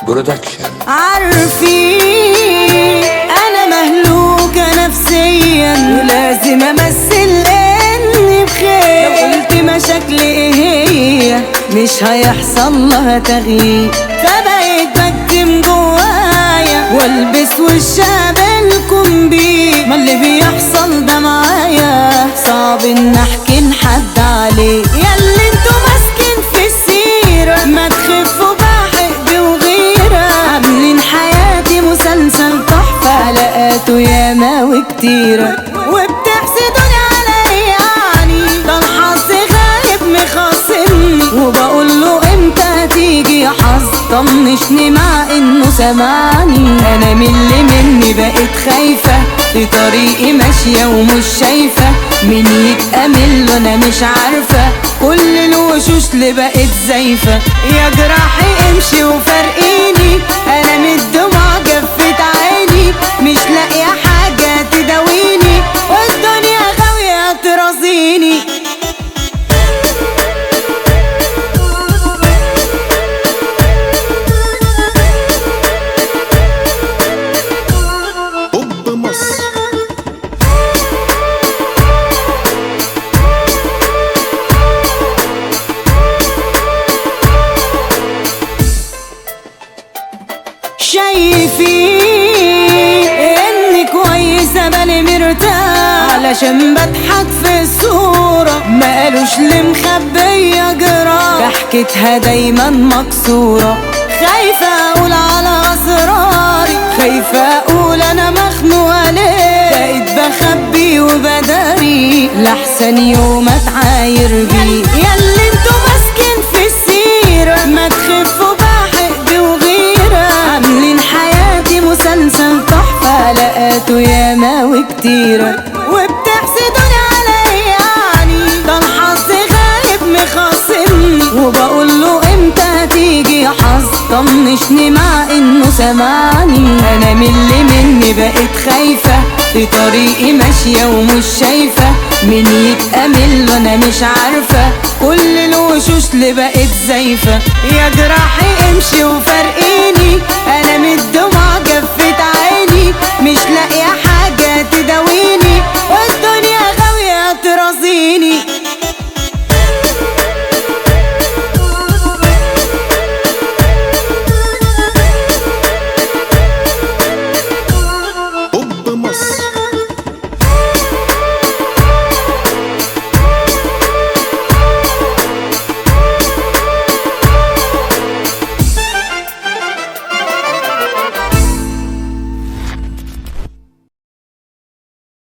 برودكشن. عارفين انا مهلوكة نفسيا ولازم امثل اني بخير. لو قلت مشاكلي ايه هي مش هيحصل لها تغيير، فبقيت بكتم جوايا والبس وش اقابلكم بيه. ما اللي بيحصل ده معايا صعب ان احكي لحد عليه. ياللي انتوا ماسكين في السيرة ما تخفوا بحقد وغيرة، عاملين حياتي مسلسل تحفة حلقاته ياما وكتيرة، وبتحسدوني على ايه يعني؟ ده الحظ غايب مخاصمني وبقوله امتى هتيجي يا حظ طنشني مع انه سمعني. انا من اللي مني بقيت خايفة في طريقي ماشية ومش شايفة مين يتأمل له انا مش عارفة. كل الوشوش اللي بقيت زايفة يا جراحي امشي وفارقيني. انا من الدموع جفت عيني مش لاقية حاجة تداويني والدنيا غاوية ترازيني. شايفين اني كويسة بالي مرتاح علشان بضحك في الصورة، ما قالوش لي مخبية جراح ضحكتها دايما مكسورة. خايفة اقول على اسراري، خايفة اقول انا مخنوقة ليه، بقيت بخبي وبداري لحسن يوم اتعاير بيه. ياللي انتوا ماسكين في السيرة ما تخفوا بحقد وغيرة، عاملين حياتي مسلسل تحفة حلقاته ياما وكتيرة، وبتحسدوني على ايه يعني؟ ده الحظ غايب مخاصمني وبقوله امتى هتيجي يا حظ طنشني مع انه سمعني. انا من اللي مني بقيت خايفة في طريقي ماشية ومش شايفة مين يتأمل له انا مش عارفة. كل الوشوش اللي بقيت زايفة يا جراحي امشي وفرق